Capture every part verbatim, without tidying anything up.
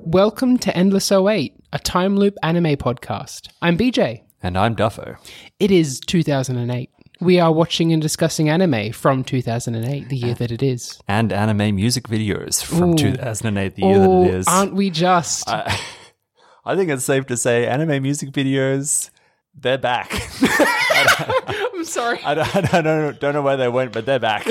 Welcome to Endless oh eight, a time loop anime podcast. I'm B J. And I'm Duffo. It is two thousand eight. We are watching and discussing anime from two thousand eight, the year that it is. And anime music videos from Ooh. two thousand eight, the year Oh, that it is. aren't we just? I, I think it's safe to say anime music videos, they're back. I I'm sorry. I don't, I don't, know, don't know where they went, but they're back.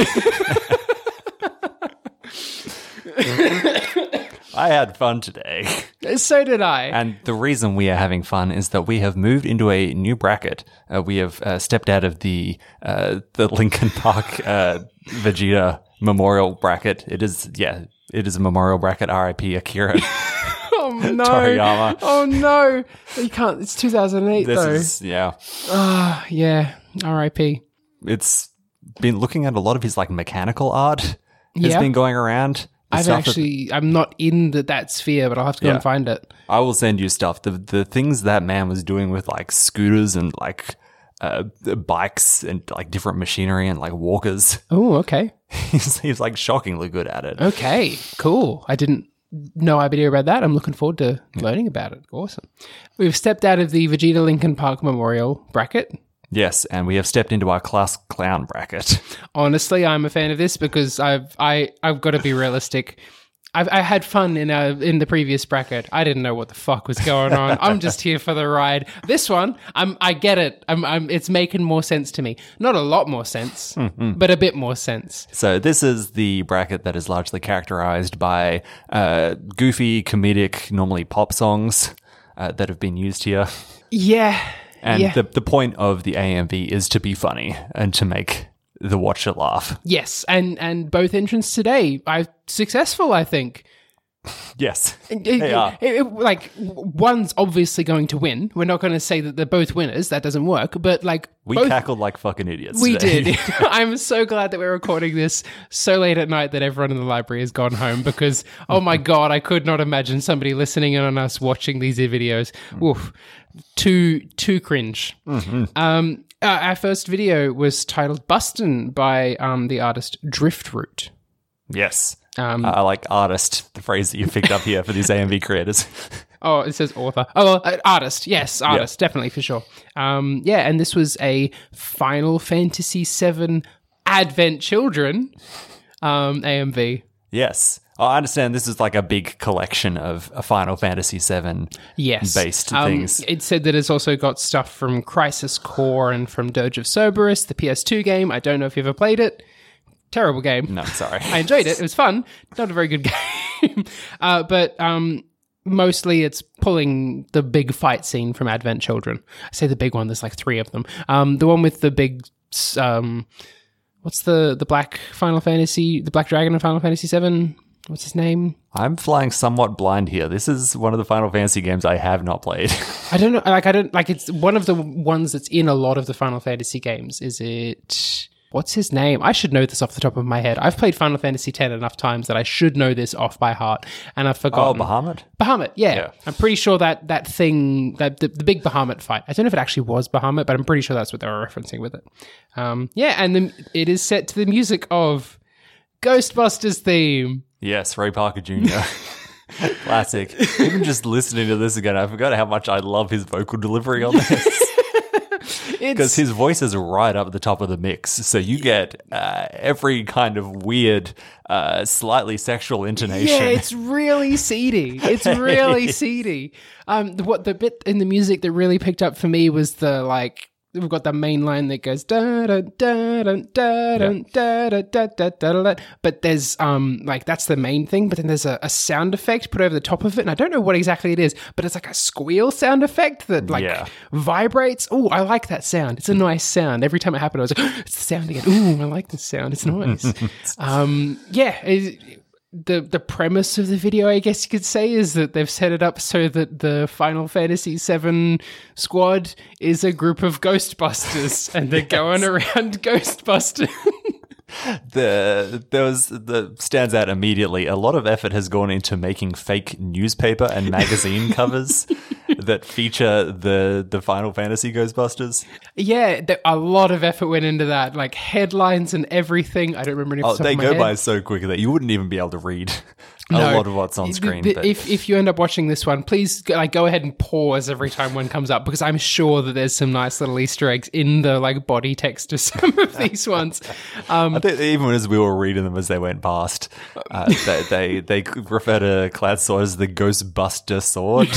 I had fun today. So did I. And the reason we are having fun is that we have moved into a new bracket. Uh, we have uh, stepped out of the uh, the Linkin Park uh, Vegeta memorial bracket. It is, yeah, it is a memorial bracket. R I P Akira oh no. Toriyama. Oh no. You can't. It's two thousand eight This though. is, yeah. Ah, yeah. R I P. It's been looking at a lot of his like mechanical art has Yeah. been going around. The I've stuff that- actually, I'm not in the, that sphere, but I'll have to go Yeah. and find it. I will send you stuff. The the things that man was doing with like scooters and like uh, bikes and like different machinery and like walkers. Oh, okay. he's, he's like shockingly good at it. Okay, cool. I didn't no idea about that. I'm looking forward to learning about it. Awesome. We've stepped out of the Vegeta Linkin Park Memorial bracket. Yes, and we have stepped into our class clown bracket. Honestly, I'm a fan of this because I've I I've got to be realistic. I've I had fun in a, in the previous bracket. I didn't know what the fuck was going on. I'm just here for the ride. This one, I'm I get it. I'm I'm it's making more sense to me. Not a lot more sense, but a bit more sense. So this is the bracket that is largely characterized by uh, goofy, comedic, normally pop songs uh, that have been used here. Yeah. And yeah. the the point of the A M V is to be funny and to make the watcher laugh. Yes, and and both entrants today are successful, I think. Yes, It- they are. it- it- like one's obviously going to win. We're not going to say that they're both winners. That doesn't work. But like We both, cackled like fucking idiots we today. did. I'm so glad that we're recording this so late at night that everyone in the library has gone home because oh my god, I could not imagine somebody listening in on us watching these videos. Oof, too too cringe. Mm-hmm. Um, uh, our first video was titled "Bustin" by um the artist Driftroot. Yes. Um, I like artist, the phrase that you picked up here for these A M V creators. Oh, it says author. Oh, well, uh, artist. Yes, artist. Definitely, for sure. Um, yeah, and this was a Final Fantasy seven Advent Children um, A M V. Yes. Oh, I understand this is like a big collection of a Final Fantasy seven Yes. based Um, things. It said that it's also got stuff from Crisis Core and from Dirge of Cerberus, the P S two game. I don't know if you've ever played it. Terrible game. No, sorry. I enjoyed it. It was fun. Not a very good game. uh, but um, mostly it's pulling the big fight scene from Advent Children. I say the big one. There's like three of them. Um, the one with the big... Um, what's the, the black Final Fantasy... The black dragon in Final Fantasy seven? What's his name? I'm flying somewhat blind here. This is one of the Final Fantasy games I have not played. I don't know. Like, I don't... Like, it's one of the ones that's in a lot of the Final Fantasy games. Is it... What's his name? I should know this off the top of my head. I've played Final Fantasy X enough times that I should know this off by heart, and I've Oh, forgotten. Bahamut? Bahamut, yeah. Yeah. I'm pretty sure that that thing, that the, the big Bahamut fight, I don't know if it actually was Bahamut, but I'm pretty sure that's what they were referencing with it. Um, yeah, and then it is set to the music of Ghostbusters theme. Yes, Ray Parker Junior Classic. Even just listening to this again, I forgot how much I love his vocal delivery on this. Because It's his voice is right up at the top of the mix. So you get uh, every kind of weird, uh, slightly sexual intonation. yeah, it's really seedy. It's really seedy. Um, the, what the bit in the music that really picked up for me was the like. We've got the main line that goes da da da da da da da da da da da da. But there's um like that's the main thing. But then there's a, a sound effect put over the top of it, and I don't know what exactly it is. But it's like a squeal sound effect that like Yeah. vibrates. Oh, I like that sound. It's a nice sound. Every time it happened, I was like, it's the sound again. Ooh, I like this sound. It's nice. um, yeah. It, The the premise of the video, I guess you could say, is that they've set it up so that the Final Fantasy seven squad is a group of Ghostbusters, and they're going around Ghostbusting. the there was the stands out immediately. A lot of effort has gone into making fake newspaper and magazine covers, that feature the the Final Fantasy Ghostbusters. Yeah, th- a lot of effort went into that, like headlines and everything. I don't remember any off Oh, the top they of my go head. by so quickly that you wouldn't even be able to read a No. lot of what's on screen. The- but If if you end up watching this one, please go, like go ahead and pause every time one comes up, because I'm sure that there's some nice little Easter eggs in the like body text of some of these ones. Um, I think even as we were reading them as they went past, uh, they, they they refer to Cloud Sword as the Ghostbuster Sword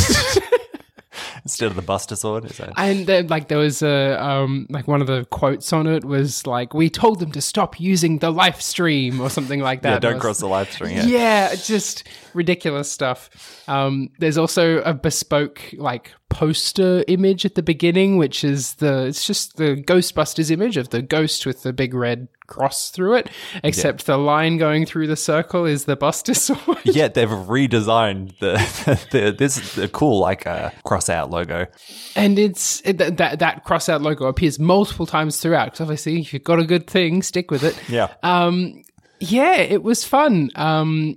instead of the Buster Sword. Is that? And then, like, there was a um, like one of the quotes on it was like, "We told them to stop using the live stream" or something like that. Yeah, And don't I was- cross the live stream. Yeah. Yeah, just ridiculous stuff. Um, there's also a bespoke like poster image at the beginning, which is the it's just the Ghostbusters image of the ghost with the big red cross through it, except the line going through the circle is the Buster Sword. Yeah, they've redesigned the, the this is a cool like uh, cross out logo. And it's it, that that cross out logo appears multiple times throughout, because obviously if you've got a good thing, stick with it. Yeah. Um, yeah, it was fun. Um,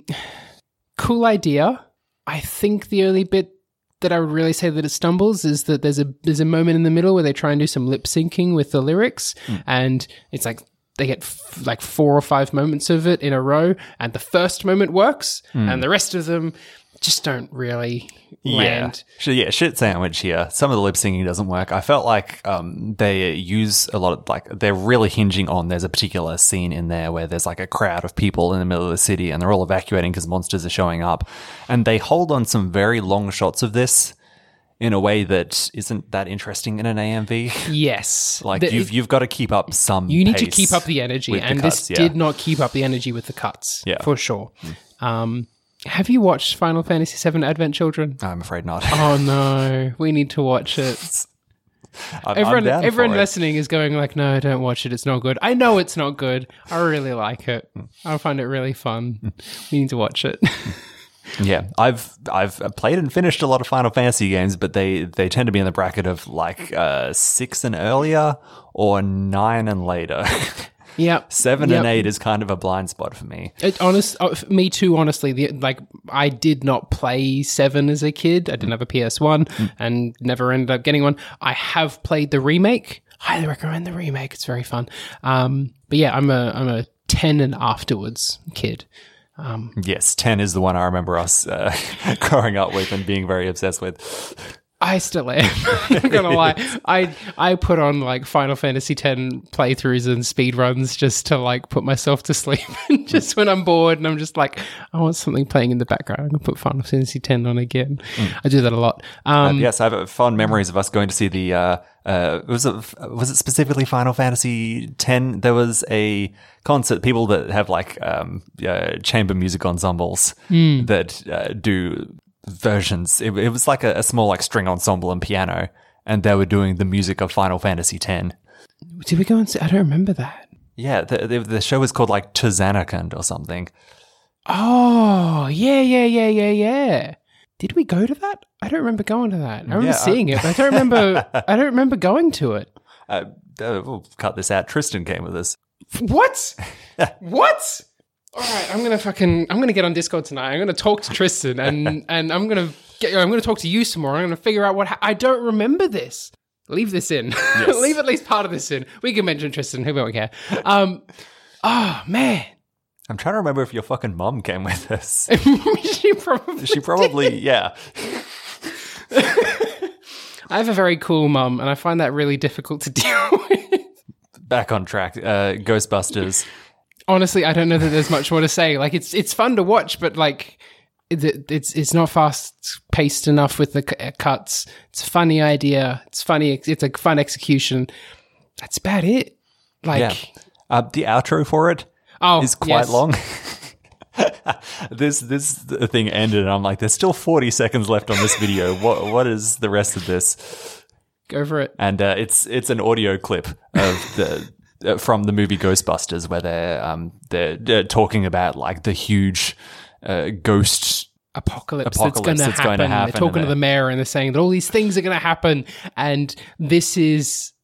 cool idea. I think the only bit that I would really say that it stumbles is that there's a there's a moment in the middle where they try and do some lip syncing with the lyrics, Mm. and it's like they get f- like four or five moments of it in a row, and the first moment works, Mm. and the rest of them just don't really land. Yeah, Sh- yeah, shit sandwich here. Some of the lip syncing doesn't work. I felt like um, they use a lot of like they're really hinging on. There's a particular scene in there where there's like a crowd of people in the middle of the city, and they're all evacuating because monsters are showing up, and they hold on some very long shots of this in a way that isn't that interesting in an A M V. Yes, Like The- you've you've got to keep up some. you need to pace keep up the energy, with the and cuts, this yeah. did not keep up the energy with the cuts. Yeah. for sure. Um, have you watched Final Fantasy seven Advent Children? I'm afraid not. Oh no, we need to watch it. I'm, Everyone, I'm down everyone for it. listening is going like, "No, don't watch it. It's not good." I know it's not good. I really like it. I find it really fun. We need to watch it. Yeah, I've I've played and finished a lot of Final Fantasy games, but they, they tend to be in the bracket of like uh, six and earlier or nine and later. Yep. Seven Yep. and eight is kind of a blind spot for me. It honest, uh, f- me too. Honestly, the, like I did not play seven as a kid. I didn't have a P S one and never ended up getting one. I have played the remake. Highly recommend the remake. It's very fun. Um, but yeah, I'm a I'm a ten and afterwards kid. Um, Yes, ten is the one I remember us uh, growing up with and being very obsessed with. I still am. I'm not gonna lie. I I put on like Final Fantasy X playthroughs and speed runs just to like put myself to sleep. Just when I'm bored and I'm just like, I want something playing in the background, I'm gonna put Final Fantasy X on again. I do that a lot. Um, Uh, yes, I have fond memories of us going to see the. Uh, uh, was it was it specifically Final Fantasy X? There was a concert. People that have like um, uh, chamber music ensembles that uh, do versions. It, it was like a, a small like string ensemble and piano, and they were doing the music of Final Fantasy X. Did we go and see? I don't remember that. Yeah, the, the, the show was called like Tzanakand or something. Oh, yeah, yeah, yeah, yeah, yeah. Did we go to that? I don't remember going to that. I remember Yeah, seeing it, but I don't remember. I don't remember going to it. Uh, uh, we'll cut this out. Tristan came with us. What? What? All right, I'm gonna fucking. I'm gonna get on Discord tonight. I'm gonna talk to Tristan, and and I'm gonna get. I'm gonna talk to you some more. I'm gonna figure out what. Ha- I don't remember this. Leave this in. Yes. Leave at least part of this in. We can mention Tristan. Who won't care? Um. Oh man. I'm trying to remember if your fucking mom came with us. She probably. She probably, yeah. I have a very cool mum, and I find that really difficult to deal with. Back on track. Uh, Ghostbusters. Honestly, I don't know that there's much more to say. Like, it's it's fun to watch, but like, it, it's it's not fast paced enough with the c- cuts. It's a funny idea. It's funny. It's a fun execution. That's about it. Like, Yeah. Uh, the outro for it oh, is quite yes. long. this this thing ended, and I'm like, there's still forty seconds left on this video. What what is the rest of this? Go for it. And uh, it's it's an audio clip of the uh, from the movie Ghostbusters where they're um they're, they're talking about like the huge uh, ghost. Apocalypse, Apocalypse that's, gonna, that's going to happen. happen, They're talking and to the mayor and they're saying that all these things are going to happen, and this is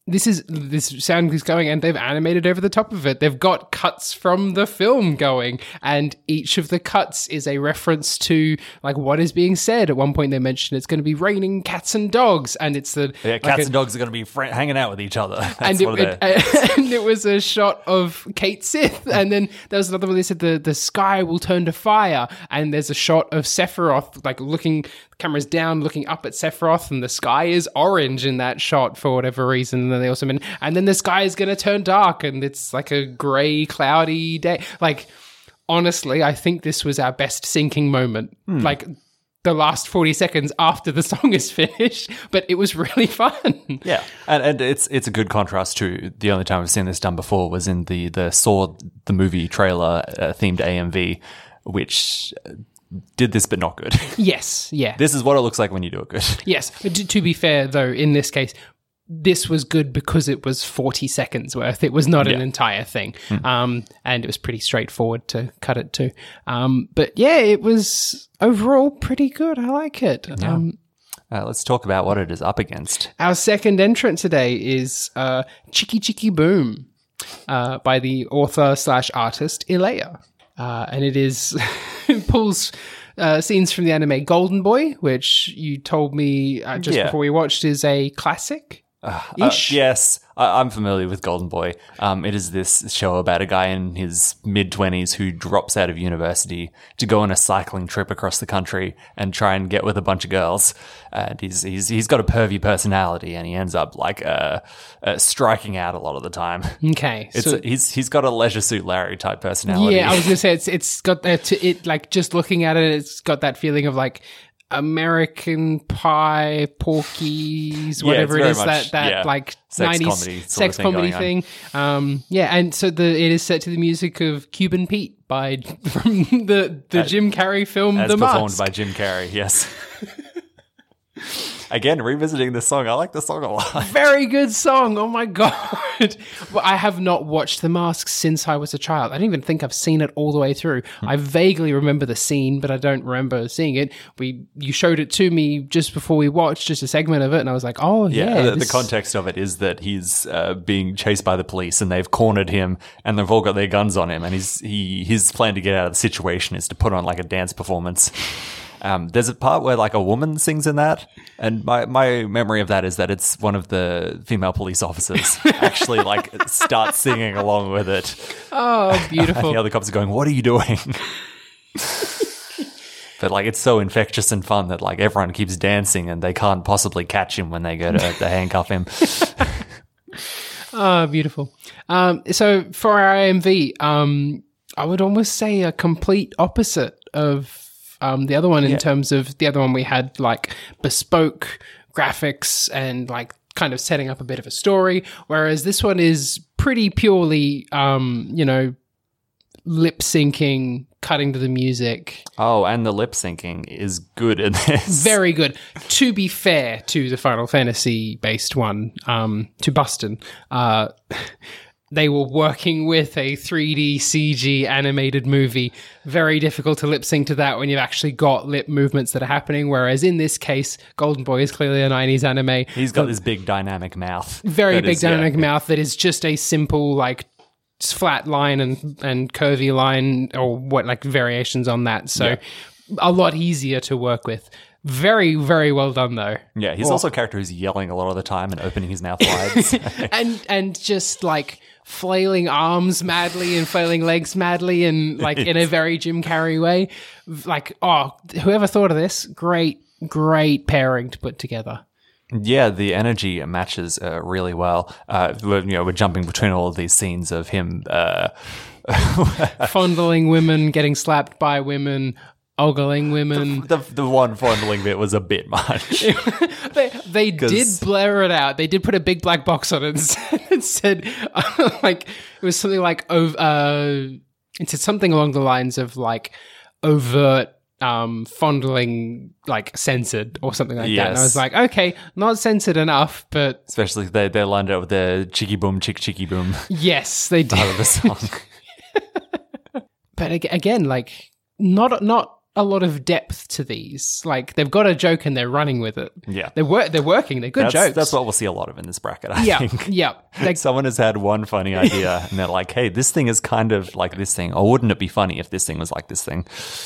this is this sound is going, and they've animated over the top of it. They've got cuts from the film going, and each of the cuts is a reference to like what is being said. At one point, they mentioned it's going to be raining cats and dogs, and it's the Yeah, like cats a- and dogs are going to be fr- hanging out with each other. That's and it, what it, they're- and it was a shot of Kate Sith, and then there was another one. They said the the sky will turn to fire, and there's a shot of Sephiroth like looking. The camera's down, looking up at Sephiroth, and the sky is orange in that shot for whatever reason. And then they also meant, and then the sky is going to turn dark, and it's like a grey, cloudy day. Like, honestly, I think this was our best syncing moment. Hmm. Like, the last forty seconds after the song is finished, but it was really fun. Yeah, and and it's it's a good contrast to the only time I've seen this done before was in the the Saw the movie trailer uh, themed A M V, which did this but not good. Yes, yeah. This is what it looks like when you do it good. Yes. To, to be fair, though, in this case, this was good because it was forty seconds worth. It was not an Yeah. entire thing. Um, and it was pretty straightforward to cut it to. Um, but yeah, it was overall pretty good. I like it. Um, Uh, let's talk about what it is up against. our second entrant today is uh, Chicky Chicky Boom uh, by the author slash artist Ilea. Uh, and it is it pulls uh, scenes from the anime Golden Boy, which you told me uh, just Yeah. before we watched is a classic. Uh, Ish. yes, I, I'm familiar with Golden Boy. Um, it is this show about a guy in his mid-twenties who drops out of university to go on a cycling trip across the country and try and get with a bunch of girls. And he's he's he's got a pervy personality, and he ends up like uh, uh, striking out a lot of the time. Okay, It's so a, he's he's got a Leisure Suit Larry type personality. yeah, I was gonna say it's it's got that to it like just looking at it, it's got that feeling of like American Pie, Porky's, whatever it's it very is much, that that yeah, like sex nineties comedy sort of sex thing comedy going on. thing. Um, yeah, and so the it is set to the music of Cuban Pete by from the the Jim Carrey film as The performed Mask. by Jim Carrey. Yes. Again, revisiting this song, I like the song a lot. Very good song. Oh my god! Well, I have not watched The Mask since I was a child. I don't even think I've seen it all the way through. I vaguely remember the scene, but I don't remember seeing it. We you showed it to me just before we watched, just a segment of it, and I was like, "Oh yeah." Yeah, the, the this- context of it is that he's uh, being chased by the police, and they've cornered him, and they've all got their guns on him, and he's he his plan to get out of the situation is to put on like a dance performance. Um, there's a part where like a woman sings in that, and my, my memory of that is that it's one of the female police officers actually like starts singing along with it. Oh, And beautiful. the other cops are going, "What are you doing?" But like it's so infectious and fun that like everyone keeps dancing, and they can't possibly catch him when they go to, to handcuff him. Oh, beautiful. Um, so for our A M V, um, I would almost say a complete opposite of um, the other one in terms of the other one we had like bespoke graphics and like kind of setting up a bit of a story, whereas this one is pretty purely, um, you know, lip syncing, cutting to the music. Oh, and the lip syncing is good in this. Very good. To be fair to the Final Fantasy based one, um, to Buston, uh, they were working with a three D C G animated movie. Very difficult to lip sync to that when you've actually got lip movements that are happening. Whereas in this case, Golden Boy is clearly a nineties anime. He's got this big dynamic mouth. Very that big is- yeah, dynamic yeah. mouth that is just a simple like flat line and and curvy line or what like variations on that. So Yeah. a lot easier to work with. Very, very well done though. Yeah, he's Well- also a character who's yelling a lot of the time and opening his mouth wide. and and just like flailing arms madly and flailing legs madly and like in a very Jim Carrey way. Like, oh, whoever thought of this? Great, great pairing to put together. Yeah, the energy matches uh, really well. Uh, we're, you know, we're jumping between all of these scenes of him. Uh, Fondling women, getting slapped by women, ogling women. the the one fondling bit was a bit much. They, they did 'Cause- blur it out. They did put a big black box on it and said, it said uh, like, it was something like, ov- uh, it said something along the lines of like overt um, fondling, like censored or something like that. And I Yes. was like, okay, not censored enough, but Especially if they they lined up with the chicky boom, chick chicky boom yes, they did. part of the song. But ag- again, like not not a lot of depth to these. Like, they've got a joke and they're running with it. Yeah. They're, wor- they're working. They're good That's, jokes. that's what we'll see a lot of in this bracket, I yeah, think. yeah. Like, Someone has had one funny idea and they're like, hey, this thing is kind of like this thing. Or wouldn't it be funny if this thing was like this thing?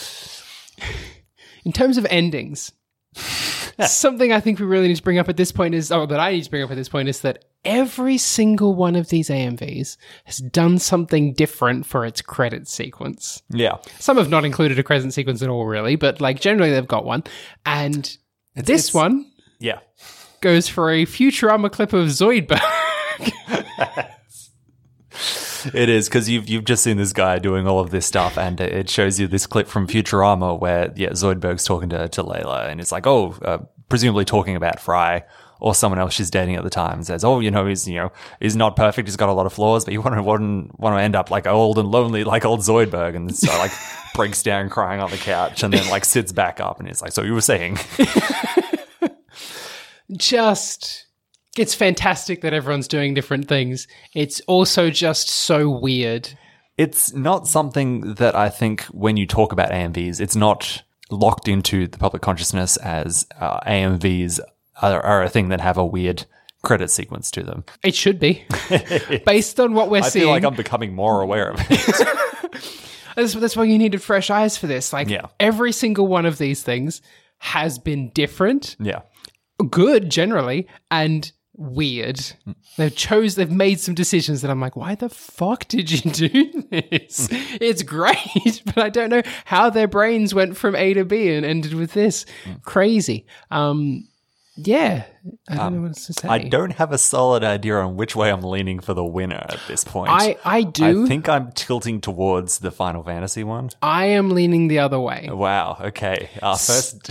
in terms of endings, something I think we really need to bring up at this point is, oh, that I need to bring up at this point is that every single one of these A M Vs has done something different for its credit sequence. Yeah. Some have not included a credit sequence at all, really, but like generally they've got one. And It's- this it's- one Yeah. goes for a Futurama clip of Zoidberg. It is, because you've you've just seen this guy doing all of this stuff, and it shows you this clip from Futurama where, yeah, Zoidberg's talking to, to Layla, and it's like, oh, uh, presumably talking about Fry or someone else she's dating at the time, and says, oh, you know, he's, you know, he's not perfect, he's got a lot of flaws, but you want to want, want to end up like old and lonely like old Zoidberg, and so like breaks down crying on the couch, and then like sits back up, and it's like, so you were saying. Just... It's fantastic that everyone's doing different things. It's also just so weird. It's not something that I think when you talk about A M Vs, it's not locked into the public consciousness as uh, A M Vs are, are a thing that have a weird credit sequence to them. It should be. Based on what we're I seeing. feel like I'm becoming more aware of it. That's, that's why you needed fresh eyes for this. Like, Yeah. every single one of these things has been different, Yeah. good generally, and weird. They've chose, they've made some decisions that I'm like, why the fuck did you do this? It's great, but I don't know how their brains went from A to B and ended with this. Crazy. Um, yeah, I don't know what else to say. I don't have a solid idea on which way I'm leaning for the winner at this point. I, I do. I think I'm tilting towards the Final Fantasy one. I am leaning the other way. Wow. Okay. Our first.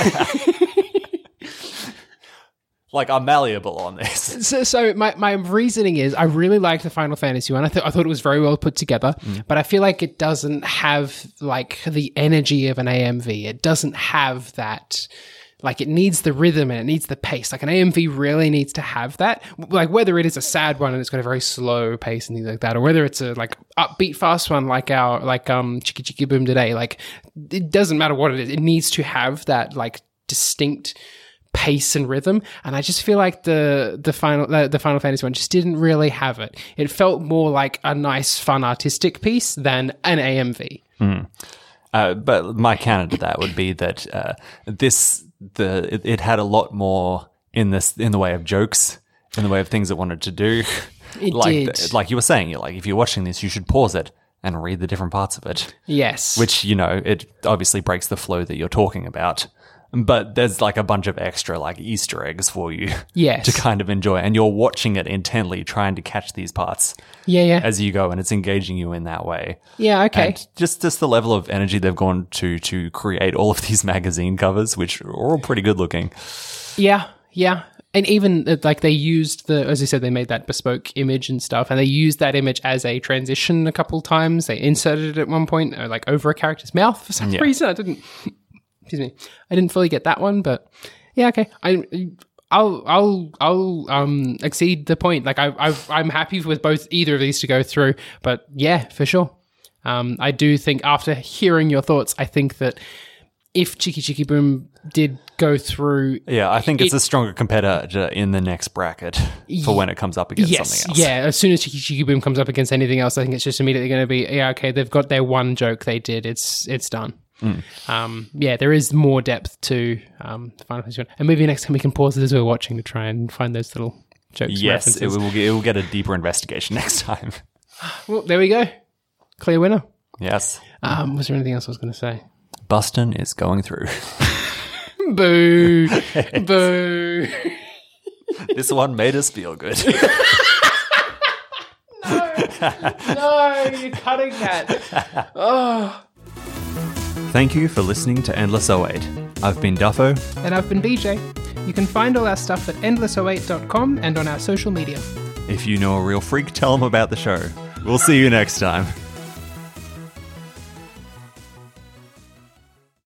Like, I'm malleable on this. So, so my, my reasoning is I really liked the Final Fantasy one. I, th- I thought it was very well put together, mm. but I feel like it doesn't have like the energy of an A M V. It doesn't have that. Like, it needs the rhythm and it needs the pace. Like, an A M V really needs to have that. Like, whether it is a sad one and it's got a very slow pace and things like that, or whether it's a like upbeat fast one like our like um Chiki Chiki Boom today. Like, it doesn't matter what it is. It needs to have that like distinct pace and rhythm, and I just feel like the the final the, the Final Fantasy one just didn't really have it. It felt more like a nice, fun, artistic piece than an A M V. Mm. Uh, but my counter to that would be that uh, this the it, it had a lot more in this in the way of jokes, in the way of things it wanted to do. It like did. The, like you were saying, you're like, if you're watching this, you should pause it and read the different parts of it. Yes, Which, you know, it obviously breaks the flow that you're talking about. But there's like a bunch of extra like Easter eggs for you yes to kind of enjoy. And you're watching it intently, trying to catch these parts yeah yeah as you go, and it's engaging you in that way. yeah okay And just, just the level of energy they've gone to to create all of these magazine covers, which are all pretty good looking. yeah yeah and even uh, like they used the, as I said, they made that bespoke image and stuff, and they used that image as a transition a couple times. They inserted it at one point, or like over a character's mouth for some Yeah. reason. I didn't. Excuse me. I didn't fully get that one, but yeah, okay. I, I'll, I'll, I'll um exceed the point. Like I, I, I'm happy with both either of these to go through. But yeah, for sure. Um, I do think after hearing your thoughts, I think that if Chiki Chiki Boom did go through, Yeah, I think it's It- a stronger competitor in the next bracket for when it comes up against yes, something else. yeah. As soon as Chiki Chiki Boom comes up against anything else, I think it's just immediately going to be yeah, okay. They've got their one joke they did. It's, it's done. Mm. Um, yeah, there is more depth to um, the Final Fantasy one. And maybe next time we can pause it as we're watching to try and find those little jokes. Yes, it references. will, get, it will get a deeper investigation next time. Well, there we go. Clear winner. Yes. Um, was there anything else I was going to say? Bustin is going through. Boo. Boo. This one made us feel good. No, you're cutting that. Oh. Thank you for listening to Endless oh eight. I've been Duffo. And I've been B J. You can find all our stuff at endless oh eight dot com and on our social media. If you know a real freak, tell them about the show. We'll see you next time.